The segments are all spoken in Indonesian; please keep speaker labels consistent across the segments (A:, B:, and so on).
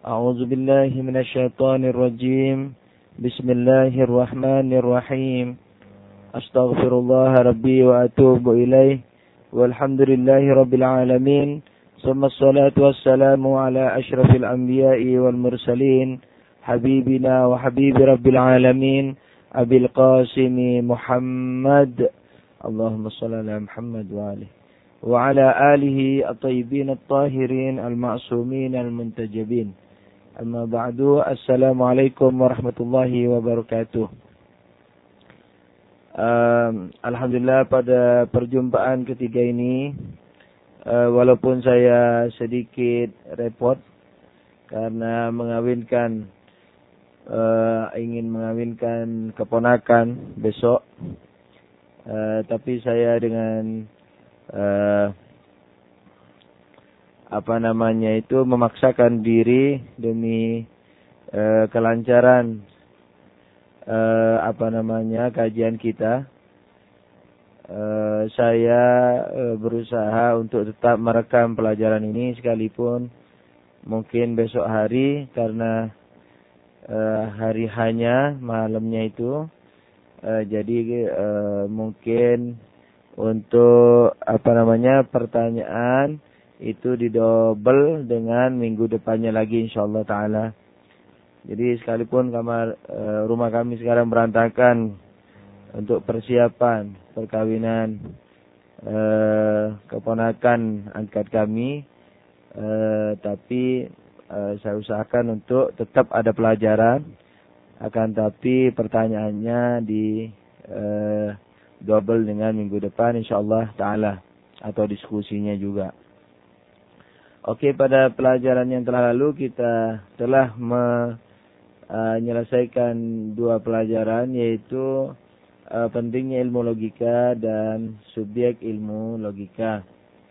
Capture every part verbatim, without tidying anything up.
A: أعوذ بالله من الشيطان الرجيم. بسم الله الرحمن الرحيم. أستغفر الله ربي وأتوب إليه. والحمد لله رب العالمين. ثم الصلاة والسلام على أشرف الأنبياء والمرسلين حبيبنا وحبيب رب العالمين أبي القاسم محمد اللهم صل على محمد وآله وعلى آله الطيبين الطاهرين المعصومين المنتجبين. Amma ba'du. Assalamualaikum warahmatullahi wabarakatuh. Um, Alhamdulillah pada perjumpaan ketiga ini, uh, walaupun saya sedikit repot karena mengawinkan, uh, ingin mengawinkan keponakan besok, uh, tapi saya dengan uh, apa namanya itu memaksakan diri demi uh, kelancaran uh, apa namanya kajian kita. Uh, saya uh, berusaha untuk tetap merekam pelajaran ini sekalipun mungkin besok hari karena uh, hari hanya malamnya itu. Uh, jadi uh, mungkin untuk apa namanya pertanyaan itu didobel dengan minggu depannya lagi insyaallah taala. Jadi sekalipun kamar e, rumah kami sekarang berantakan untuk persiapan perkawinan e, keponakan angkat kami, e, tapi e, saya usahakan untuk tetap ada pelajaran, akan tapi pertanyaannya di e, double dengan minggu depan insyaallah taala, atau diskusinya juga. Oke, pada pelajaran yang telah lalu kita telah menyelesaikan dua pelajaran, yaitu uh, pentingnya ilmu logika dan subjek ilmu logika.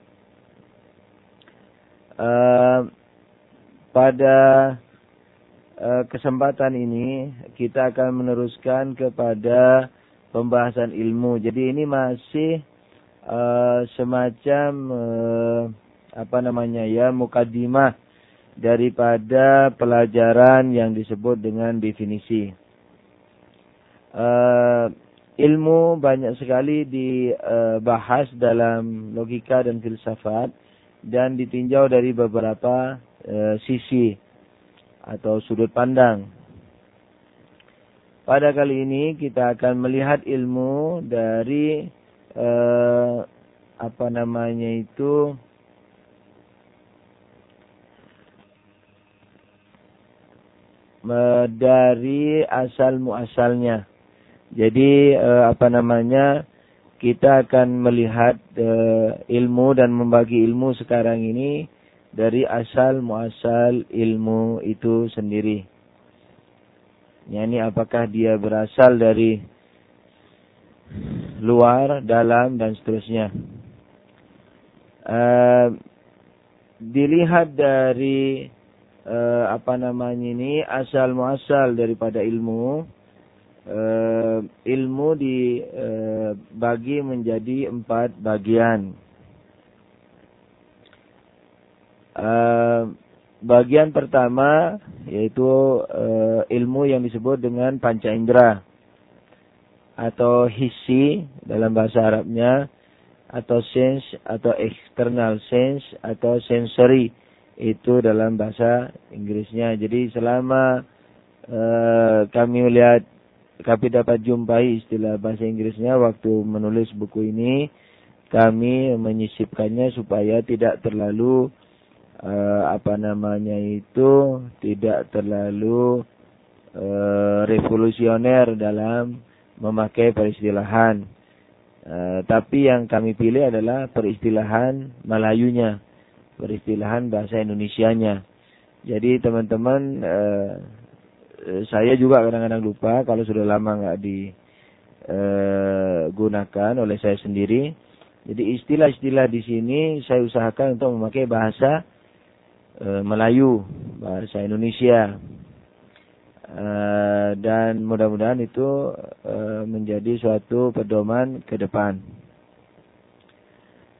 A: Uh, pada uh, kesempatan ini kita akan meneruskan kepada pembahasan ilmu. Jadi ini masih uh, semacam uh, apa namanya ya mukadimah daripada pelajaran yang disebut dengan definisi. Uh, ilmu banyak sekali dibahas uh, dalam logika dan filsafat dan ditinjau dari beberapa uh, sisi atau sudut pandang. Pada kali ini kita akan melihat ilmu dari uh, apa namanya itu dari asal muasalnya. Jadi eh, apa namanya kita akan melihat eh, ilmu dan membagi ilmu sekarang ini dari asal muasal ilmu itu sendiri. Yani apakah dia berasal dari luar, dalam dan seterusnya. Eh, dilihat dari Uh, apa namanya ini asal muasal daripada ilmu. Uh, ilmu dibagi uh, menjadi empat bagian. Uh, bagian pertama yaitu uh, ilmu yang disebut dengan panca indera atau hissi dalam bahasa Arabnya, atau sense atau external sense atau sensory itu dalam bahasa Inggrisnya. Jadi selama uh, kami melihat, kami dapat jumpai istilah bahasa Inggrisnya waktu menulis buku ini, kami menyisipkannya supaya tidak terlalu uh, apa namanya itu tidak terlalu uh, revolusioner dalam memakai peristilahan. Uh, tapi yang kami pilih adalah peristilahan Melayunya, peristilahan bahasa Indonesianya. Jadi teman-teman, eh, saya juga kadang-kadang lupa kalau sudah lama nggak digunakan oleh saya sendiri. Jadi istilah-istilah di sini saya usahakan untuk memakai bahasa eh, Melayu, bahasa Indonesia, eh, dan mudah-mudahan itu eh, menjadi suatu pedoman ke depan.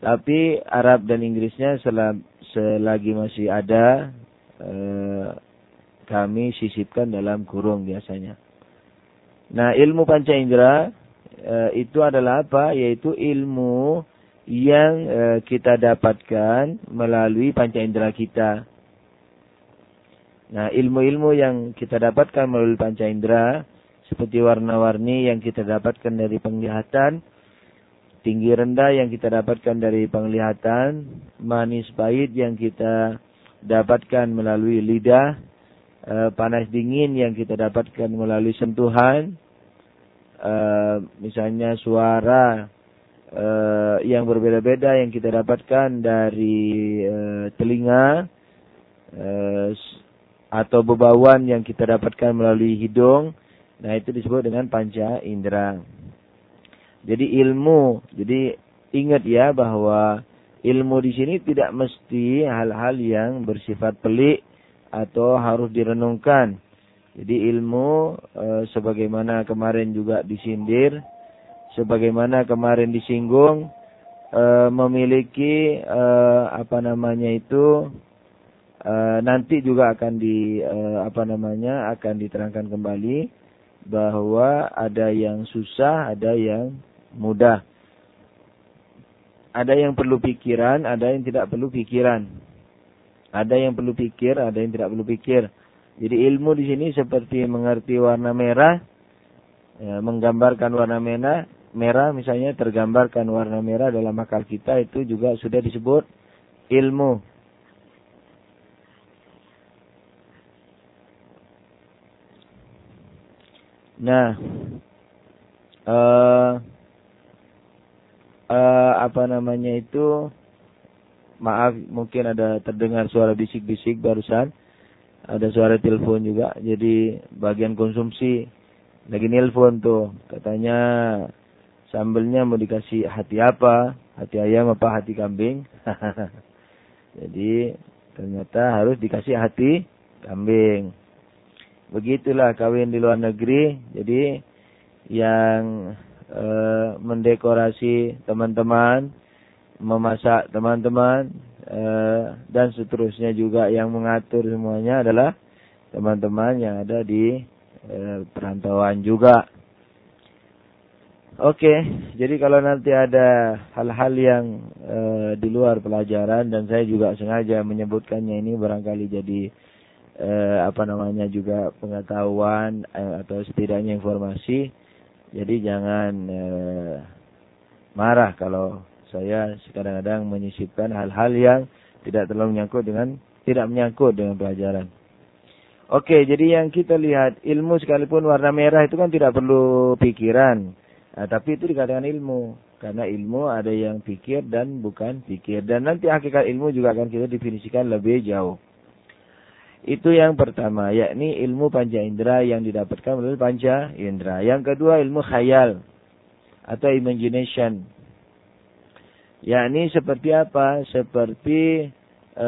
A: Tapi Arab dan Inggrisnya selagi masih ada, eh, kami sisipkan dalam kurung biasanya. Nah, ilmu panca indera e, itu adalah apa? Yaitu ilmu yang e, kita dapatkan melalui panca indera kita. Nah, ilmu-ilmu yang kita dapatkan melalui panca indera seperti warna-warni yang kita dapatkan dari penglihatan, tinggi rendah yang kita dapatkan dari penglihatan, manis pahit yang kita dapatkan melalui lidah, e, panas dingin yang kita dapatkan melalui sentuhan, e, misalnya suara e, yang berbeda-beda yang kita dapatkan dari e, telinga, e, atau bebauan yang kita dapatkan melalui hidung. Nah, itu disebut dengan panca indera. Jadi ilmu, jadi ingat ya bahwa ilmu di sini tidak mesti hal-hal yang bersifat pelik atau harus direnungkan. Jadi ilmu e, sebagaimana kemarin juga disindir, sebagaimana kemarin disinggung, e, memiliki e, apa namanya itu e, nanti juga akan di e, apa namanya akan diterangkan kembali bahwa ada yang susah, ada yang mudah. Ada yang perlu pikiran, ada yang tidak perlu pikiran. Ada yang perlu pikir, ada yang tidak perlu pikir. Jadi ilmu di sini seperti mengerti warna merah, ya, menggambarkan warna merah, merah misalnya tergambarkan warna merah dalam akal kita, itu juga sudah disebut ilmu. Nah, uh, uh, apa namanya itu, maaf mungkin ada terdengar suara bisik-bisik barusan, ada suara telepon juga, jadi bagian konsumsi lagi nelpon tuh, katanya sambelnya mau dikasih hati apa, hati ayam apa hati kambing. Jadi ternyata harus dikasih hati kambing. Begitulah kawin di luar negeri. Jadi yang e, mendekorasi teman-teman, memasak teman-teman, e, dan seterusnya juga yang mengatur semuanya adalah teman-teman yang ada di e, perantauan juga. Oke, jadi kalau nanti ada hal-hal yang e, di luar pelajaran, dan saya juga sengaja menyebutkannya ini barangkali jadi Eh, apa namanya juga pengetahuan eh, atau setidaknya informasi. Jadi jangan eh, marah kalau saya kadang-kadang menyisipkan hal-hal yang tidak terlalu menyangkut dengan tidak menyangkut dengan pelajaran. Oke, jadi yang kita lihat ilmu sekalipun warna merah itu kan tidak perlu pikiran, nah, tapi itu dikatakan ilmu karena ilmu ada yang pikir dan bukan pikir, dan nanti hakikat ilmu juga akan kita definisikan lebih jauh. Itu yang pertama, yakni ilmu panca indera yang didapatkan melalui panca indera. Yang kedua, ilmu khayal atau imagination. Yakni seperti apa? Seperti e,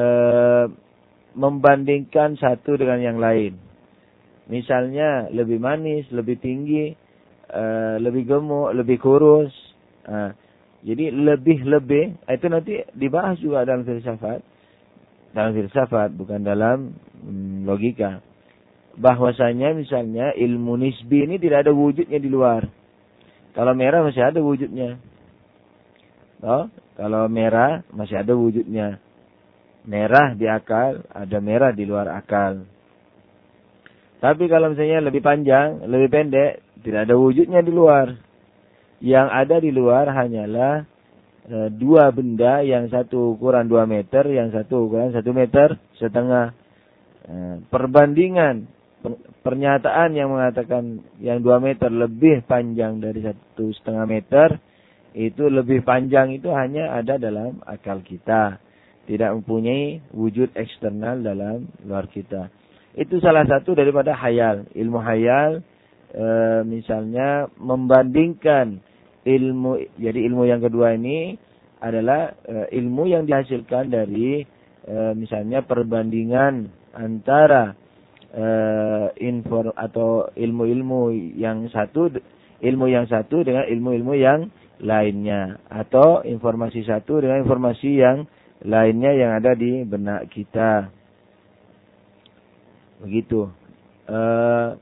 A: membandingkan satu dengan yang lain. Misalnya lebih manis, lebih tinggi, e, lebih gemuk, lebih kurus. Nah, jadi lebih-lebih, itu nanti dibahas juga dalam filsafat. Dalam filsafat, bukan dalam hmm, logika. Bahwasanya misalnya ilmu nisbi ini tidak ada wujudnya di luar. Kalau merah masih ada wujudnya. Oh, kalau merah masih ada wujudnya. Merah di akal, ada merah di luar akal. Tapi kalau misalnya lebih panjang, lebih pendek, tidak ada wujudnya di luar. Yang ada di luar hanyalah dua benda, yang satu ukuran dua meter, yang satu ukuran satu meter setengah. Perbandingan pernyataan yang mengatakan yang dua meter lebih panjang dari satu setengah meter, itu lebih panjang itu hanya ada dalam akal kita, tidak mempunyai wujud eksternal dalam luar kita. Itu salah satu daripada hayal. Ilmu hayal e, misalnya membandingkan ilmu, jadi ilmu yang kedua ini adalah e, ilmu yang dihasilkan dari e, misalnya perbandingan antara e, info atau ilmu-ilmu yang satu, ilmu yang satu dengan ilmu-ilmu yang lainnya, atau informasi satu dengan informasi yang lainnya yang ada di benak kita. Begitu. Uh,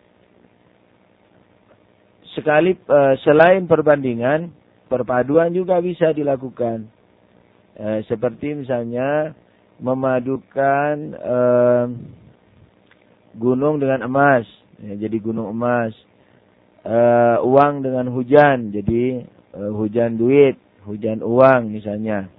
A: sekali uh, selain perbandingan, perpaduan juga bisa dilakukan. Uh, seperti misalnya memadukan uh, gunung dengan emas, ya, jadi gunung emas. Uh, uang dengan hujan, jadi uh, hujan duit, hujan uang misalnya.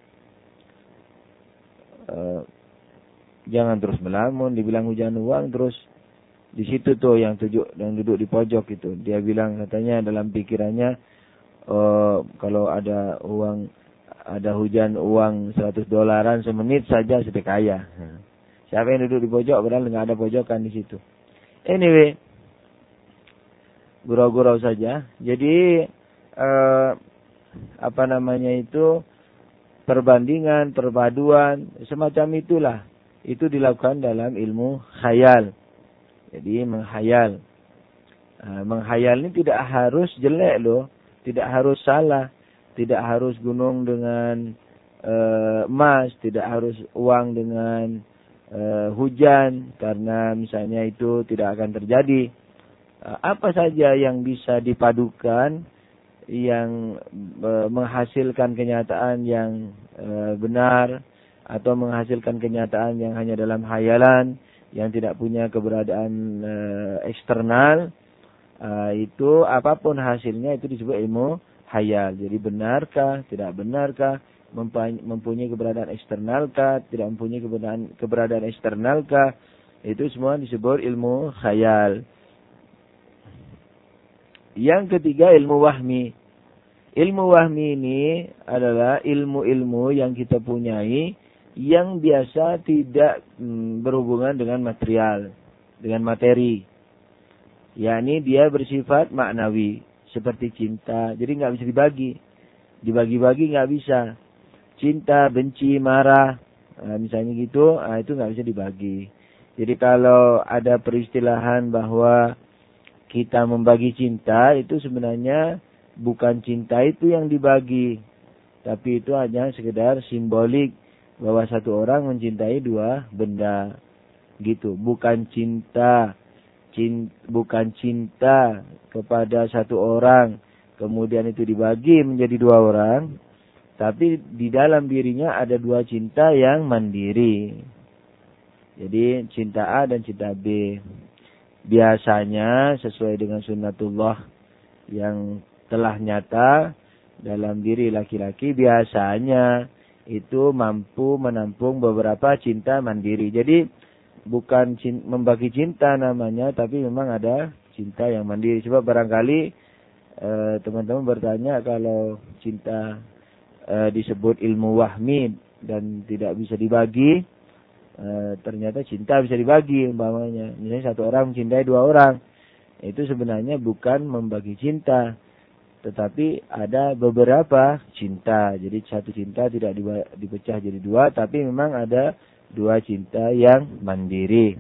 A: Uh, jangan terus melamun, dibilang hujan uang terus. Di situ tuh yang tujuh yang duduk di pojok itu, dia bilang katanya dalam pikirannya, oh, kalau ada uang, ada hujan uang seratus dolaran semenit saja sudah kaya. Siapa yang duduk di pojok padahal nggak ada pojokan di situ. Anyway, gurau-gurau saja. Jadi eh, apa namanya itu perbandingan, perpaduan semacam itulah. Itu dilakukan dalam ilmu khayal. Jadi menghayal. Uh, menghayal ini tidak harus jelek loh. Tidak harus salah. Tidak harus gunung dengan uh, emas. Tidak harus uang dengan uh, hujan. Karena misalnya itu tidak akan terjadi. Uh, apa saja yang bisa dipadukan. Yang uh, menghasilkan kenyataan yang uh, benar. Atau menghasilkan kenyataan yang hanya dalam hayalan. Yang tidak punya keberadaan e, eksternal, e, itu apapun hasilnya itu disebut ilmu hayal. Jadi benarkah, tidak benarkah, mempunyai keberadaan eksternalkah, tidak mempunyai keberadaan, keberadaan eksternalkah, itu semua disebut ilmu hayal. Yang ketiga ilmu wahmi. Ilmu wahmi ini adalah ilmu-ilmu yang kita punyai yang biasa tidak hmm, berhubungan dengan material, dengan materi. yakni dia bersifat maknawi, seperti cinta. Jadi nggak bisa dibagi. Dibagi-bagi nggak bisa. Cinta, benci, marah, nah, misalnya gitu, nah, itu nggak bisa dibagi. Jadi kalau ada peristilahan bahwa kita membagi cinta, itu sebenarnya bukan cinta itu yang dibagi. Tapi itu hanya sekedar simbolik bahwa satu orang mencintai dua benda. Gitu, bukan cinta. Cinta, bukan cinta kepada satu orang, kemudian itu dibagi menjadi dua orang, tapi di dalam dirinya ada dua cinta yang mandiri. Jadi cinta A dan cinta B. Biasanya sesuai dengan sunnatullah yang telah nyata dalam diri laki-laki, biasanya itu mampu menampung beberapa cinta mandiri. Jadi bukan cinta, membagi cinta namanya, tapi memang ada cinta yang mandiri. Sebab barangkali eh, teman-teman bertanya kalau cinta eh, disebut ilmu wahmi dan tidak bisa dibagi, eh, ternyata cinta bisa dibagi umpamanya. Misalnya satu orang mencintai dua orang, itu sebenarnya bukan membagi cinta, tetapi ada beberapa cinta. Jadi satu cinta tidak dipecah jadi dua, tapi memang ada dua cinta yang mandiri.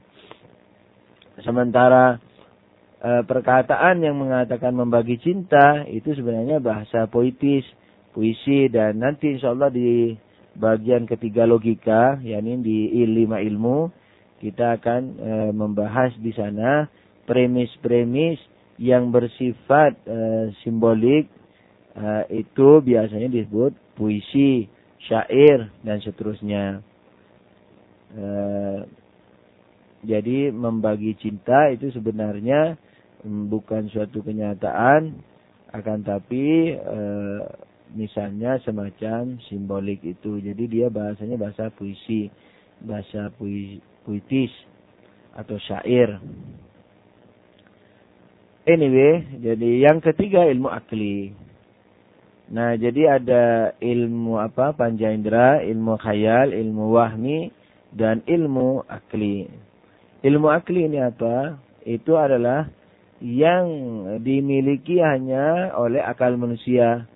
A: Sementara e, perkataan yang mengatakan membagi cinta itu sebenarnya bahasa poetis, puisi, dan nanti insyaallah di bagian ketiga logika, yakni di lima ilmu, kita akan e, membahas di sana premis-premis yang bersifat e, simbolik, e, itu biasanya disebut puisi, syair, dan seterusnya. Uh, jadi membagi cinta itu sebenarnya um, bukan suatu kenyataan, akan tapi uh, misalnya semacam simbolik itu. Jadi dia bahasanya bahasa puisi, bahasa pui, puitis atau syair. Anyway, jadi yang ketiga ilmu akli. Nah, jadi ada ilmu apa? Panca indera, ilmu khayal, ilmu wahmi, dan ilmu akli. Ilmu akli ini apa? Itu adalah yang dimiliki hanya oleh akal manusia.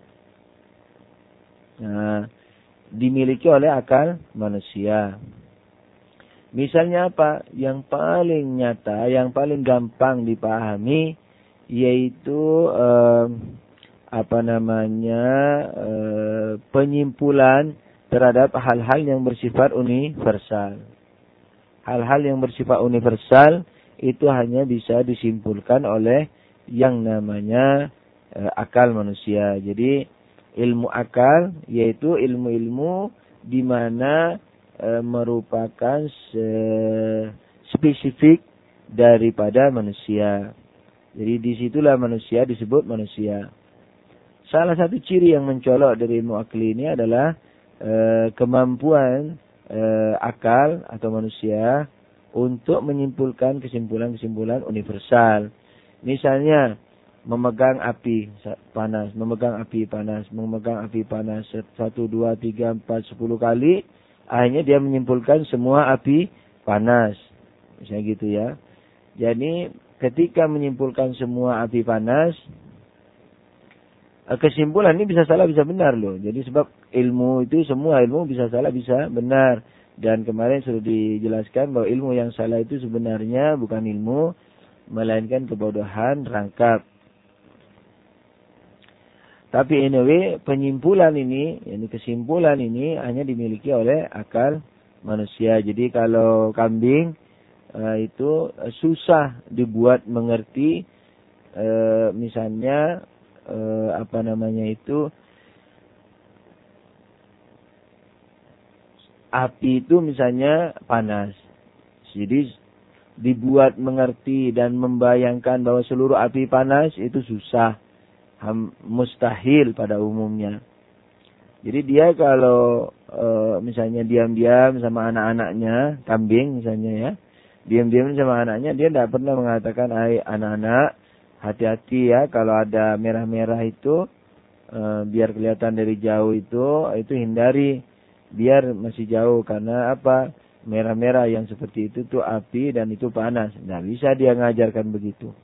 A: Nah, dimiliki oleh akal manusia. Misalnya apa? Yang paling nyata, yang paling gampang dipahami, yaitu eh, apa namanya eh, penyimpulan terhadap hal-hal yang bersifat universal. hal-hal yang bersifat universal itu hanya bisa disimpulkan oleh yang namanya e, akal manusia. Jadi ilmu akal yaitu ilmu-ilmu di mana e, merupakan se, spesifik daripada manusia. Jadi disitulah manusia disebut manusia. Salah satu ciri yang mencolok dari ilmu akli ini adalah e, kemampuan e, akal atau manusia untuk menyimpulkan kesimpulan-kesimpulan universal. Misalnya memegang api panas, memegang api panas, memegang api panas satu, dua, tiga, empat, sepuluh kali, akhirnya dia menyimpulkan semua api panas. Misalnya gitu ya. Jadi ketika menyimpulkan semua api panas, kesimpulan ini bisa salah bisa benar loh. Jadi sebab ilmu itu semua ilmu bisa salah bisa benar. Dan kemarin sudah dijelaskan bahwa ilmu yang salah itu sebenarnya bukan ilmu, melainkan kebodohan rangkap. Tapi anyway, penyimpulan ini, yani kesimpulan ini hanya dimiliki oleh akal manusia. Jadi kalau kambing uh, itu uh, susah dibuat mengerti, uh, misalnya Uh, apa namanya itu api itu misalnya panas. Jadi dibuat mengerti dan membayangkan bahwa seluruh api panas itu susah, ham, mustahil pada umumnya. Jadi dia kalau uh, misalnya diam-diam sama anak-anaknya, kambing misalnya ya, diam-diam sama anaknya, dia tidak pernah mengatakan, "Hai anak-anak, hati-hati ya kalau ada merah-merah itu e, biar kelihatan dari jauh itu itu hindari biar masih jauh karena apa merah-merah yang seperti itu tuh api dan itu panas." Nah bisa dia ngajarkan begitu.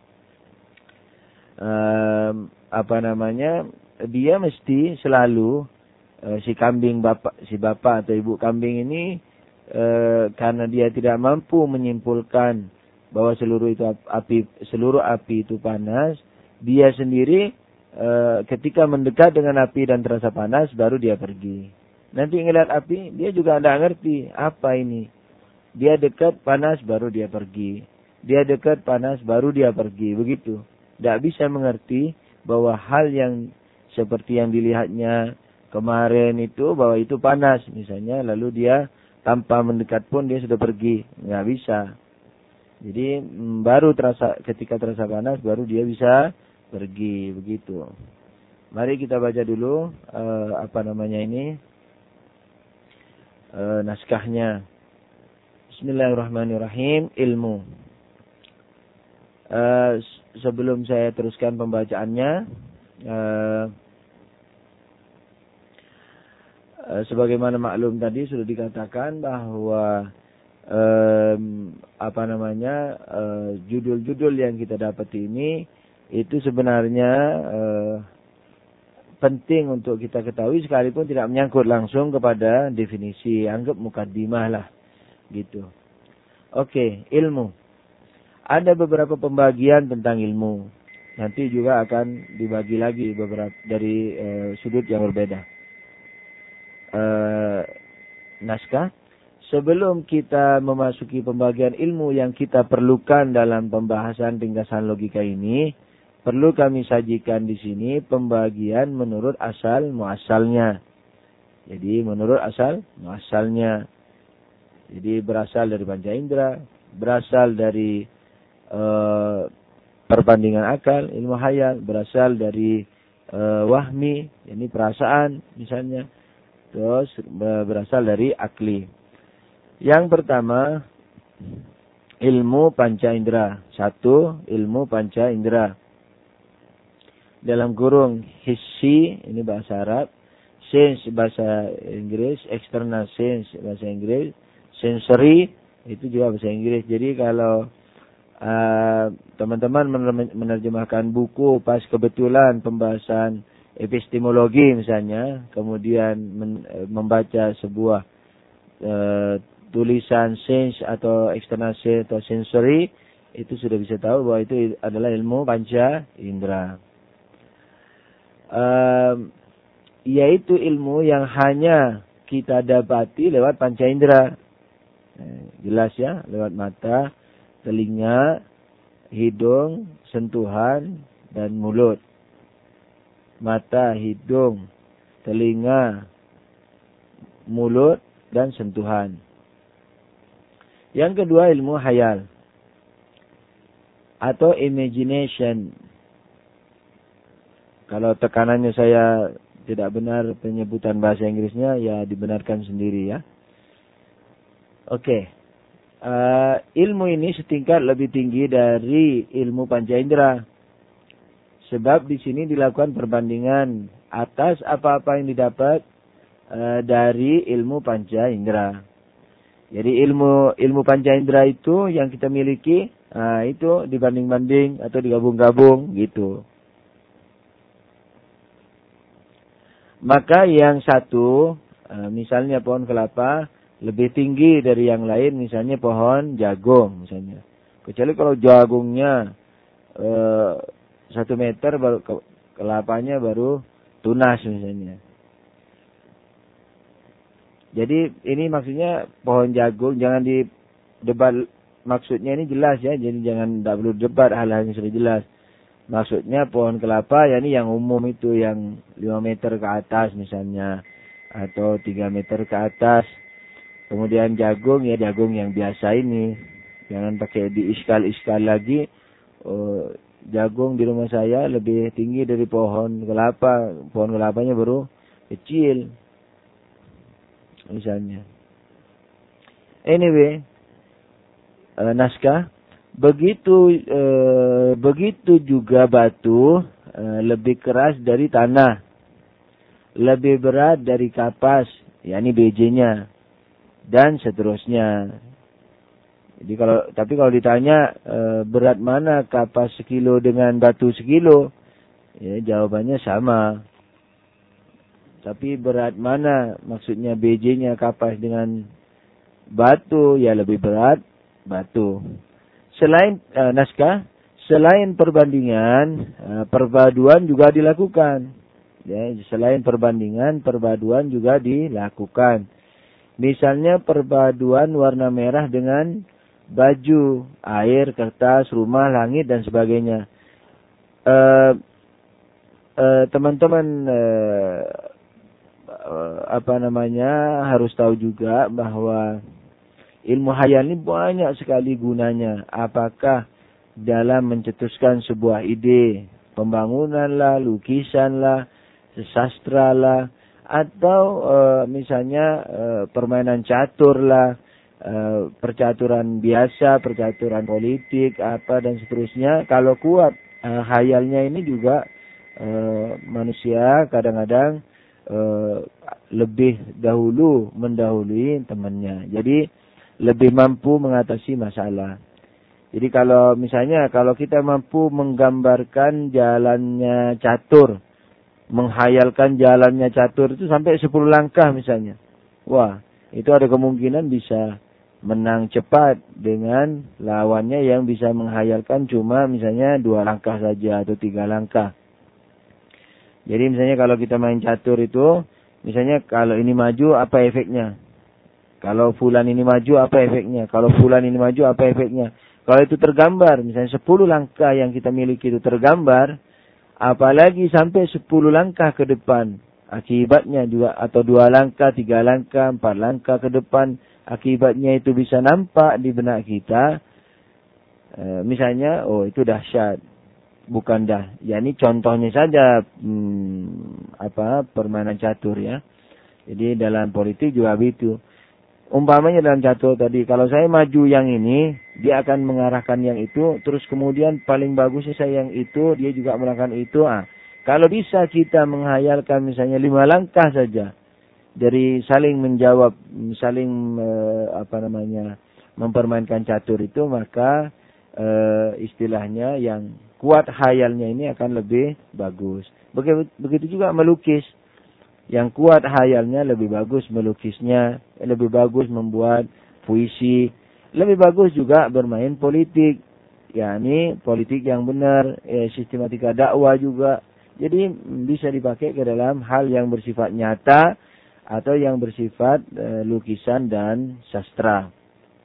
A: E, apa namanya dia mesti selalu e, si kambing bapak si bapak atau ibu kambing ini e, karena dia tidak mampu menyimpulkan bahwa seluruh itu api seluruh api itu panas, dia sendiri e, ketika mendekat dengan api dan terasa panas baru dia pergi. Nanti ngelihat api dia juga tidak ngerti apa ini. Dia dekat panas baru dia pergi. Dia dekat panas baru dia pergi. Begitu. Tidak bisa mengerti bahwa hal yang seperti yang dilihatnya kemarin itu bahwa itu panas misalnya, lalu dia tanpa mendekat pun dia sudah pergi. Nggak bisa. Jadi baru terasa ketika terasa panas baru dia bisa pergi begitu. Mari kita baca dulu uh, apa namanya ini uh, naskahnya. Bismillahirrahmanirrahim. Ilmu. Uh, sebelum saya teruskan pembacaannya, uh, uh, sebagaimana maklum tadi sudah dikatakan bahwa Um, apa namanya uh, judul-judul yang kita dapat ini itu sebenarnya uh, penting untuk kita ketahui sekalipun tidak menyangkut langsung kepada definisi, anggap mukaddimah lah gitu. Oke, okay, ilmu. Ada beberapa pembagian tentang ilmu. Nanti juga akan dibagi lagi beberapa dari uh, sudut yang berbeda. Uh, naskah. Sebelum kita memasuki pembagian ilmu yang kita perlukan dalam pembahasan ringkasan logika ini, perlu kami sajikan di sini pembagian menurut asal muasalnya. Jadi menurut asal muasalnya. Jadi berasal dari panca indera, berasal dari uh, perbandingan akal, ilmu hayal, berasal dari uh, wahmi, ini perasaan misalnya, terus berasal dari akli. Yang pertama, ilmu panca indera. Satu, ilmu panca indera. Dalam kurung hissi, ini bahasa Arab. Sense, bahasa Inggris. External sense, bahasa Inggris. Sensory, itu juga bahasa Inggris. Jadi kalau uh, teman-teman menerjemahkan buku pas kebetulan pembahasan epistemologi misalnya, kemudian men, membaca sebuah uh, tulisan sense atau external sense atau sensory, itu sudah bisa tahu bahwa itu adalah ilmu panca indera. Um, yaitu ilmu yang hanya kita dapati lewat panca indera. Eh, jelas ya, lewat mata, telinga, hidung, sentuhan, dan mulut. Mata, hidung, telinga, mulut, dan sentuhan. Yang kedua ilmu khayal atau imagination. Kalau tekanannya saya tidak benar penyebutan bahasa Inggrisnya, ya dibenarkan sendiri ya. Oke. Okay. Uh, ilmu ini setingkat lebih tinggi dari ilmu panca indera. Sebab di sini dilakukan perbandingan atas apa-apa yang didapat uh, dari ilmu panca indera. Jadi ilmu ilmu panca indera itu yang kita miliki, uh, itu dibanding-banding atau digabung-gabung gitu. Maka yang satu, uh, misalnya pohon kelapa, lebih tinggi dari yang lain, misalnya pohon jagung misalnya. Kecuali kalau jagungnya uh, satu meter, baru kelapanya baru tunas misalnya. Jadi ini maksudnya pohon jagung, jangan didebat, maksudnya ini jelas ya, jadi jangan tidak perlu debat hal-hal yang sudah jelas. Maksudnya pohon kelapa ya ini yang umum itu, yang lima meter ke atas misalnya, atau tiga meter ke atas. Kemudian jagung ya jagung yang biasa ini, jangan pakai diiskal-iskal lagi. Oh, jagung di rumah saya lebih tinggi dari pohon kelapa, pohon kelapanya baru kecil misalnya. Anyway, uh, naskah begitu uh, begitu juga batu uh, lebih keras dari tanah, lebih berat dari kapas, yakni bijenya, dan seterusnya. Jadi kalau tapi kalau ditanya uh, berat mana kapas sekilo dengan batu sekilo, ya jawabannya sama. Tapi berat mana, maksudnya B J-nya kapas dengan batu, ya lebih berat batu. Selain uh, naskah, selain perbandingan, uh, perpaduan juga dilakukan. Ya, selain perbandingan, perpaduan juga dilakukan. Misalnya perpaduan warna merah dengan baju, air, kertas, rumah, langit, dan sebagainya. Uh, uh, teman-teman uh, apa namanya harus tahu juga bahwa ilmu khayal ini banyak sekali gunanya. Apakah dalam mencetuskan sebuah ide, pembangunan lah, lukisan lah, sastra lah, atau e, misalnya e, permainan catur lah, e, percaturan biasa, percaturan politik, apa dan seterusnya. Kalau kuat e, khayalnya ini juga e, manusia kadang-kadang Uh, lebih dahulu mendahului temannya. Jadi lebih mampu mengatasi masalah. Jadi kalau misalnya kalau kita mampu menggambarkan jalannya catur, menghayalkan jalannya catur itu sampai sepuluh langkah misalnya. Wah, itu ada kemungkinan bisa menang cepat dengan lawannya yang bisa menghayalkan cuma misalnya dua langkah saja atau tiga langkah. Jadi misalnya kalau kita main catur itu, misalnya kalau ini maju apa efeknya? Kalau fulan ini maju apa efeknya? Kalau fulan ini maju apa efeknya? Kalau itu tergambar, misalnya sepuluh langkah yang kita miliki itu tergambar, apalagi sampai sepuluh langkah ke depan, akibatnya juga, atau dua langkah, tiga langkah, empat langkah ke depan, akibatnya itu bisa nampak di benak kita. E, misalnya, oh itu dahsyat. Bukan dah, ya ini contohnya saja hmm, apa permainan catur ya. Jadi dalam politik juga begitu. Umpamanya dalam catur tadi, kalau saya maju yang ini, dia akan mengarahkan yang itu, terus kemudian paling bagusnya saya yang itu, dia juga melakukan itu. Ah, kalau bisa kita menghayalkan misalnya lima langkah saja dari saling menjawab, saling eh, apa namanya mempermainkan catur itu, maka eh, istilahnya yang kuat khayalnya ini akan lebih bagus. Begitu, begitu juga melukis. Yang kuat khayalnya lebih bagus melukisnya, lebih bagus membuat puisi, lebih bagus juga bermain politik. yakni politik yang benar, eh, sistematika dakwah juga. Jadi bisa dipakai ke dalam hal yang bersifat nyata atau yang bersifat eh, lukisan dan sastra.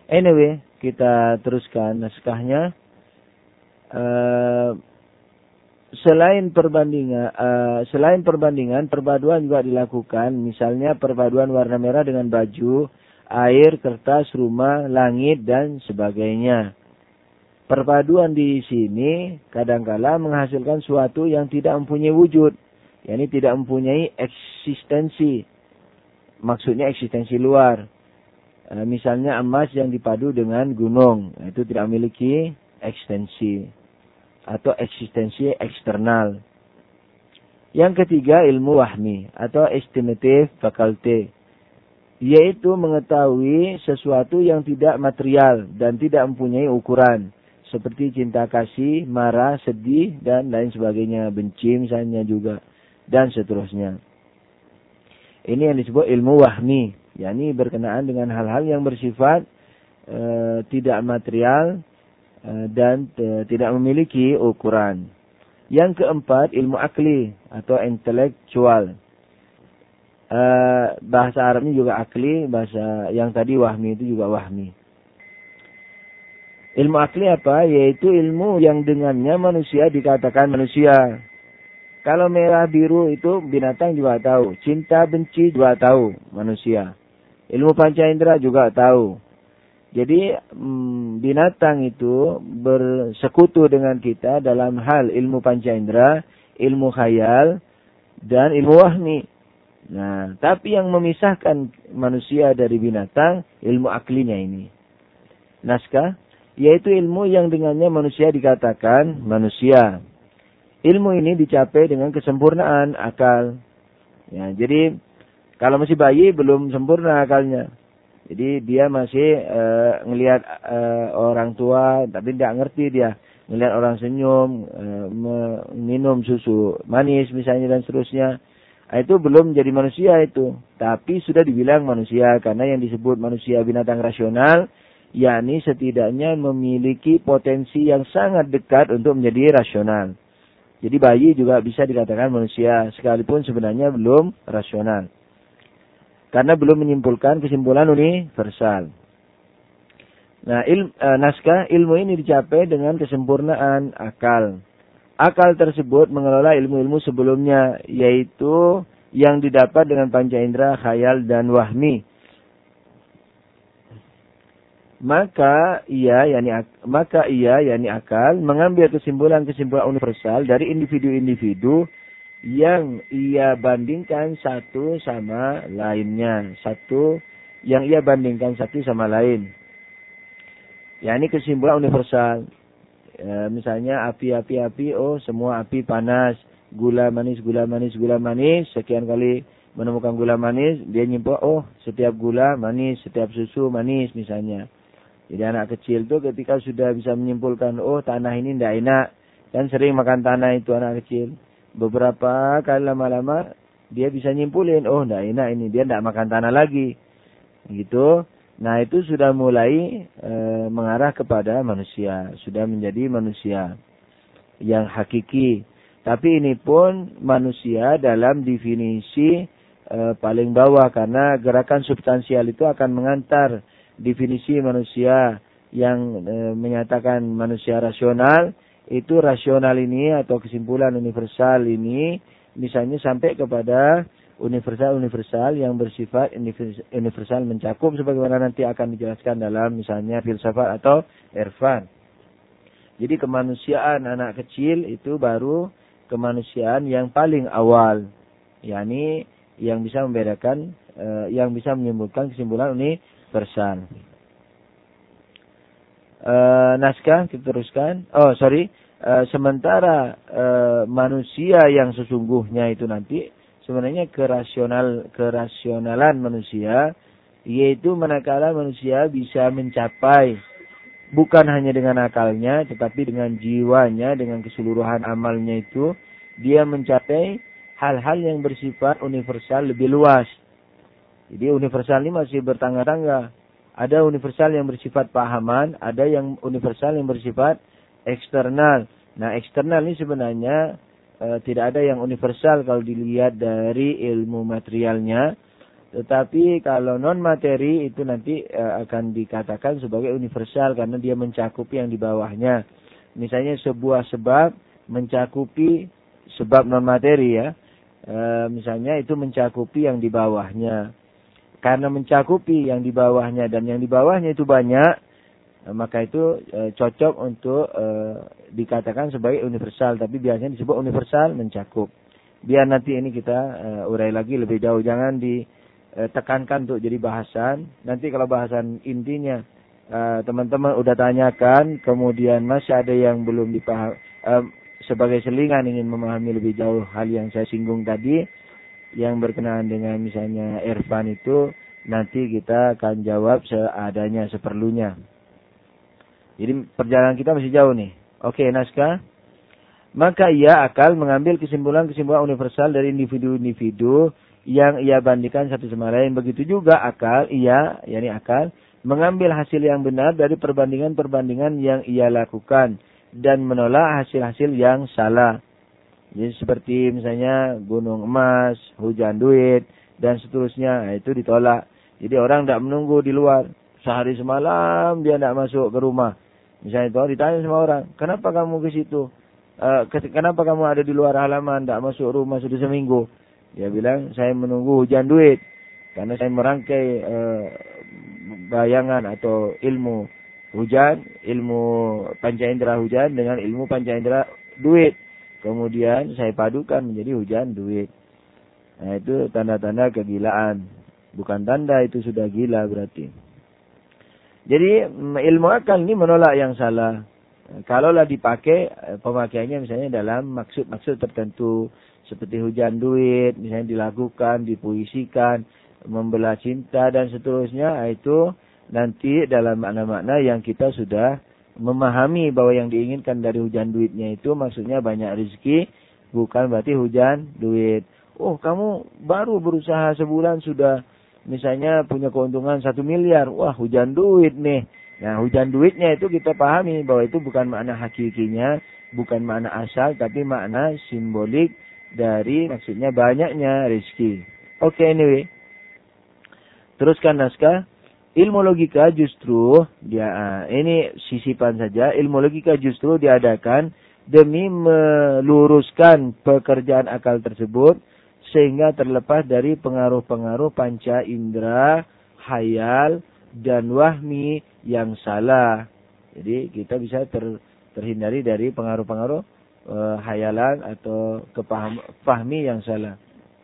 A: Anyway, kita teruskan naskahnya. Uh, selain perbandingan, uh, selain perbandingan, perpaduan juga dilakukan. Misalnya perpaduan warna merah dengan baju, air, kertas, rumah, langit, dan sebagainya. Perpaduan di sini kadangkala menghasilkan suatu yang tidak mempunyai wujud, yakni tidak mempunyai eksistensi. Maksudnya eksistensi luar. E, misalnya emas yang dipadu dengan gunung, itu tidak memiliki eksistensi atau eksistensi eksternal. Yang ketiga, ilmu wahmi atau estimative faculty, yaitu mengetahui sesuatu yang tidak material dan tidak mempunyai ukuran, seperti cinta kasih, marah, sedih, dan lain sebagainya, benci misalnya juga, dan seterusnya. Ini yang disebut ilmu wahmi, yakni berkenaan dengan hal-hal yang bersifat e, tidak material e, dan e, tidak memiliki ukuran. Yang keempat, ilmu akli atau intelektual. E, bahasa Arabnya juga akli, bahasa yang tadi wahmi itu juga wahmi. Ilmu akli apa? Yaitu ilmu yang dengannya manusia dikatakan manusia. Kalau merah biru itu binatang juga tahu. Cinta benci juga tahu manusia. Ilmu panca indera juga tahu. Jadi binatang itu bersekutu dengan kita dalam hal ilmu panca indera, ilmu khayal, dan ilmu wahmi. Nah, tapi yang memisahkan manusia dari binatang, ilmu aklinya ini. Naskah, yaitu ilmu yang dengannya manusia dikatakan manusia. Ilmu ini dicapai dengan kesempurnaan akal. Ya, jadi kalau masih bayi belum sempurna akalnya. Jadi dia masih e, ngelihat e, orang tua tapi tidak ngerti dia. Ngelihat orang senyum, e, minum susu manis misalnya dan seterusnya. Itu belum jadi manusia itu. Tapi sudah dibilang manusia karena yang disebut manusia binatang rasional, yakni setidaknya memiliki potensi yang sangat dekat untuk menjadi rasional. Jadi bayi juga bisa dikatakan manusia, sekalipun sebenarnya belum rasional. Karena belum menyimpulkan kesimpulan universal. Nah, il, e, naskah ilmu ini dicapai dengan kesempurnaan akal. Akal tersebut mengelola ilmu-ilmu sebelumnya, yaitu yang didapat dengan panca indera, khayal, dan wahmi. Maka ia yakni maka ia yakni akal mengambil kesimpulan-kesimpulan universal dari individu-individu yang ia bandingkan satu sama lainnya, satu yang ia bandingkan satu sama lain. Yakni kesimpulan universal. E, misalnya api api api, oh semua api panas, gula manis gula manis gula manis, sekian kali menemukan gula manis, dia nyimpul oh setiap gula manis, setiap susu manis misalnya. Jadi anak kecil tuh ketika sudah bisa menyimpulkan, oh tanah ini tidak enak, dan sering makan tanah itu anak kecil. Beberapa kali lama-lama dia bisa nyimpulin, oh tidak enak ini, dia tidak makan tanah lagi. Gitu. Nah itu sudah mulai e, mengarah kepada manusia, sudah menjadi manusia yang hakiki. Tapi ini pun manusia dalam definisi e, paling bawah, karena gerakan substansial itu akan mengantar definisi manusia yang e, menyatakan manusia rasional, itu rasional ini atau kesimpulan universal ini misalnya sampai kepada universal-universal yang bersifat universal mencakup sebagaimana nanti akan dijelaskan dalam misalnya filsafat atau irfan. Jadi kemanusiaan anak kecil itu baru kemanusiaan yang paling awal, yakni yang bisa membedakan e, yang bisa menyimpulkan kesimpulan universal. Bersal. E, naskah kita teruskan. Oh sorry, e, sementara e, manusia yang sesungguhnya itu nanti sebenarnya kerasional kerasionalan manusia, yaitu manakala manusia bisa mencapai bukan hanya dengan akalnya, tetapi dengan jiwanya, dengan keseluruhan amalnya itu dia mencapai hal-hal yang bersifat universal lebih luas. Jadi universal ini masih bertangga-tangga. Ada universal yang bersifat pahaman, ada yang universal yang bersifat eksternal. Nah, eksternal ini sebenarnya e, tidak ada yang universal kalau dilihat dari ilmu materialnya. Tetapi kalau non materi itu nanti uh, akan dikatakan sebagai universal karena dia mencakupi yang di bawahnya. Misalnya sebuah sebab mencakupi sebab non materi ya. Uh, misalnya itu mencakupi yang di bawahnya. Karena mencakupi yang di bawahnya dan yang di bawahnya itu banyak, uh, maka itu uh, cocok untuk uh, dikatakan sebagai universal. Tapi biasanya disebut universal mencakup. Biar nanti ini kita uh, urai lagi lebih jauh. Jangan di tekankan untuk jadi bahasan. Nanti kalau bahasan intinya teman-teman uh, udah tanyakan, kemudian masih ada yang belum dipaham, uh, sebagai selingan ingin memahami lebih jauh hal yang saya singgung tadi, yang berkenaan dengan misalnya irfan itu, nanti kita akan jawab seadanya, seperlunya. Jadi perjalanan kita masih jauh nih. Oke, naskah. Maka ia akal mengambil kesimpulan-kesimpulan universal dari individu-individu yang ia bandingkan satu sama lain. Begitu juga akal, ia, yakni akal, mengambil hasil yang benar dari perbandingan-perbandingan yang ia lakukan dan menolak hasil-hasil yang salah. Jadi seperti misalnya gunung emas, hujan duit, dan seterusnya, itu ditolak. Jadi orang tidak menunggu di luar. Sehari semalam dia tidak masuk ke rumah. Misalnya itu ditanya sama orang, kenapa kamu ke situ? Uh, kenapa kamu ada di luar halaman, tidak masuk rumah sudah seminggu? Dia bilang, saya menunggu hujan duit. Karena saya merangkai uh, bayangan atau ilmu hujan, ilmu panca indera hujan dengan ilmu panca indera duit. Kemudian saya padukan menjadi hujan duit. Nah itu tanda-tanda kegilaan. Bukan tanda itu sudah gila berarti. Jadi ilmu akal ini menolak yang salah. Kalaulah dipakai, pemakaiannya misalnya dalam maksud-maksud tertentu. Seperti hujan duit, misalnya dilakukan, dipuisikan, membelah cinta dan seterusnya, itu nanti dalam makna-makna yang kita sudah memahami bahwa yang diinginkan dari hujan duitnya itu maksudnya banyak rezeki, bukan berarti hujan duit. Oh, kamu baru berusaha sebulan sudah misalnya punya keuntungan satu miliar, wah hujan duit nih. Nah, hujan duitnya itu kita pahami bahwa itu bukan makna hakikinya, bukan makna asal, tapi makna simbolik dari maksudnya banyaknya rezeki. Oke, okay, anyway. Teruskan naskah. Ilmu logika justru dia ini sisipan saja. Ilmu logika justru diadakan demi meluruskan pekerjaan akal tersebut sehingga terlepas dari pengaruh-pengaruh panca indera, khayal dan wahmi yang salah. Jadi kita bisa ter, terhindari dari pengaruh-pengaruh Uh, hayalan atau kepaham fahmi yang salah.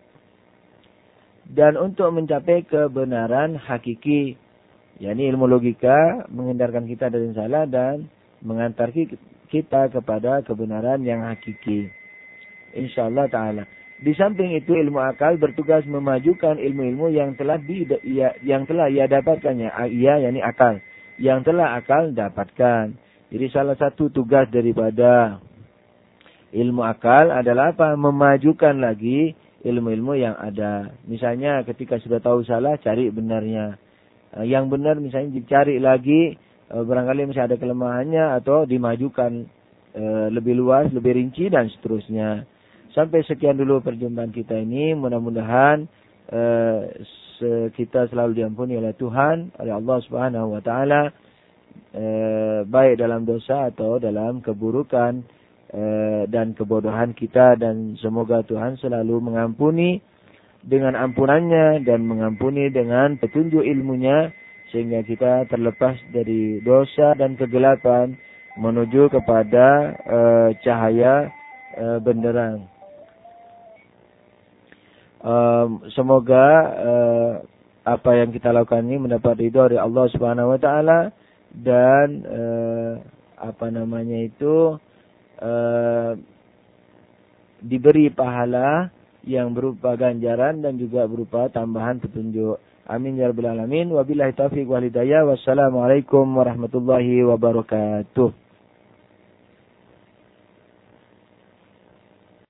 A: Dan untuk mencapai kebenaran hakiki, yakni ilmu logika menghindarkan kita dari yang salah dan mengantar kita kepada kebenaran yang hakiki. Insyaallah taala. Di samping itu ilmu akal bertugas memajukan ilmu-ilmu yang telah di ia, yang telah ia dapatkannya. Ia yakni akal yang telah akal dapatkan. Jadi salah satu tugas daripada ilmu akal adalah apa? Memajukan lagi ilmu-ilmu yang ada. Misalnya ketika sudah tahu salah, cari benarnya. Yang benar misalnya dicari lagi, barangkali masih ada kelemahannya atau dimajukan lebih luas, lebih rinci dan seterusnya. Sampai sekian dulu perjumpaan kita ini. Mudah-mudahan kita selalu diampuni oleh Tuhan, oleh Allah Subhanahu wa taala, baik dalam dosa atau dalam keburukan dan kebodohan kita, dan semoga Tuhan selalu mengampuni dengan ampunannya dan mengampuni dengan petunjuk ilmunya sehingga kita terlepas dari dosa dan kegelapan menuju kepada uh, cahaya uh, benderang. Um, semoga uh, apa yang kita lakukan ini mendapat ridha dari Allah Subhanahu wa taala dan uh, apa namanya itu Uh, diberi pahala yang berupa ganjaran dan juga berupa tambahan petunjuk. Amin ya rabbal alamin. Wabillahi taufiq wal hidayah. Wassalamualaikum warahmatullahi wabarakatuh.